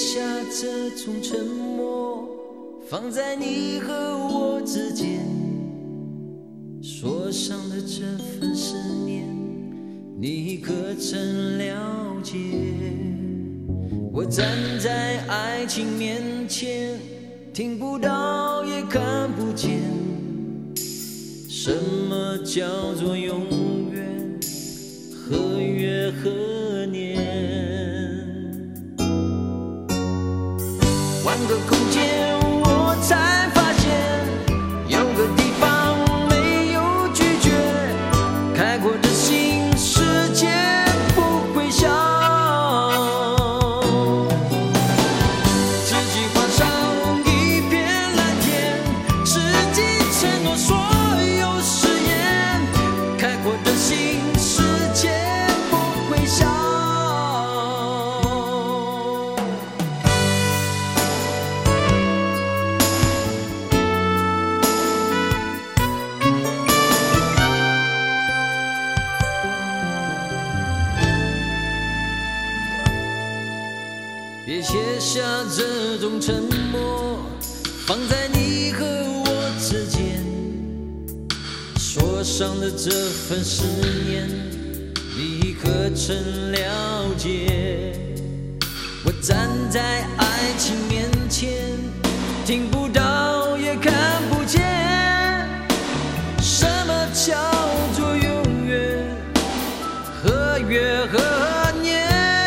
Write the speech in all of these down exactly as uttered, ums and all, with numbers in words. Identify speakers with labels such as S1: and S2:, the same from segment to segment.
S1: 下这种沉默，放在你和我之间，说上的这份思念，你可曾了解？我站在爱情面前，听不到也看不见，什么叫做永远？何月何年？换个空间，我才发现有个地方没有拒绝，开阔的心，世界不会小。自己画上一片蓝天，自己承诺所有誓言，开阔的心，世界不会小。别写下这种沉默，放在你和我之间，说上的这份思念，你可曾了解？我站在爱情面前，听不到也看不见，什么叫做永远？何月何年？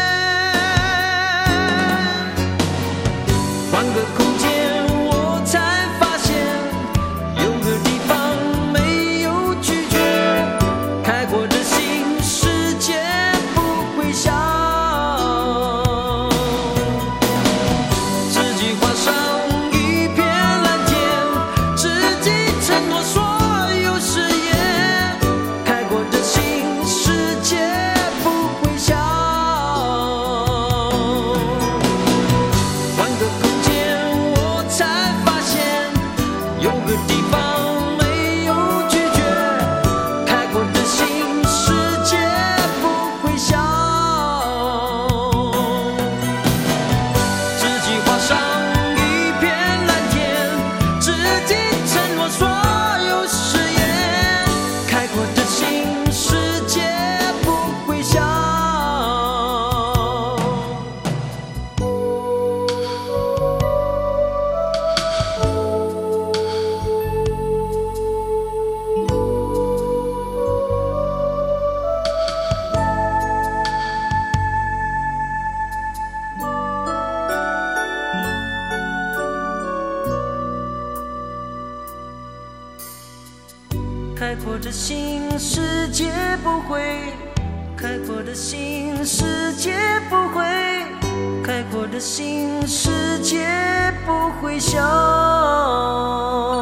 S1: 换个空间，我才发现有个地方没有拒绝，开阔的心，世界不会小。自己画上一片蓝天，自己承诺所有誓言，开阔的心，世界不会小。换个空间，有个地方没有拒绝，开阔的心，世界不会小。自己画上一片蓝天，自己承诺所有誓言，开阔的心，世界不会小。开阔的心，世界不会；开阔的心，世界不会；开阔的心，世界不会小。